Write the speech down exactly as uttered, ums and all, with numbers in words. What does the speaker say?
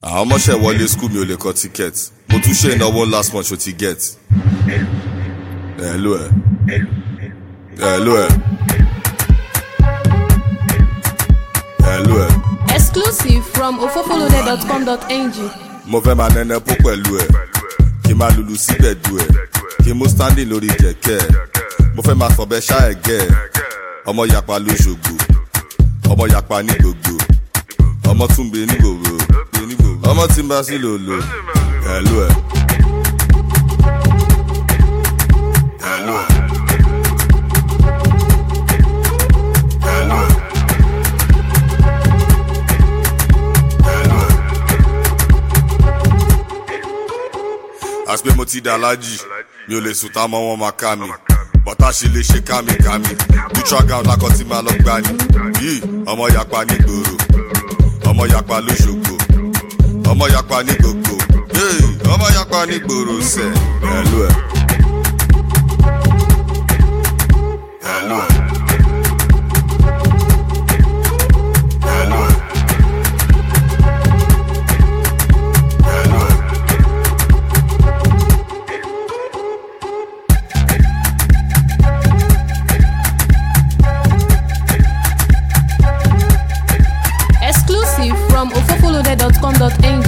àwọn ọmọọṣẹ́ wọlé school mi ò lè kọ ticket mo tún ṣe ìnáwó last month ṣó ti get. hello ẹ hello ẹ hello ẹ. Exclusive from ofofolode dot com dot n g. mo fẹ́ máa nẹ́nẹ́ pó pẹ̀lú ẹ kí n máa lùlù síbẹ̀ du ẹ kí n mú standing lórí kẹ̀kẹ́ mo fẹ́ máa fọ̀bẹ ṣá ẹ̀gẹ́ ọmọ yapa lóṣogbo ọmọ yapa ní gbogbo ọmọ túnbe ní gbogbo ọmọ tí ń bá sí lòlò hello ẹ hello ẹ hello ẹ hello ẹ. àṣpé mo ti dà lájì mi ò lè sùn tá mọ́ wọn máa ká mi bọ́tà ṣe lè ṣe kámikámi neutral ground lákọ̀ tí máa lọ gbá ni yìí ọmọ yapa ní gbòòrò ọmọ yapa lóṣogbo ọmọ yapa ní gbogbo ọmọ yapa ní gbòòrò sẹ. hello ẹ hello ẹ hello ẹ hello ẹ. Exclusive from ofofolode dot com dot n g.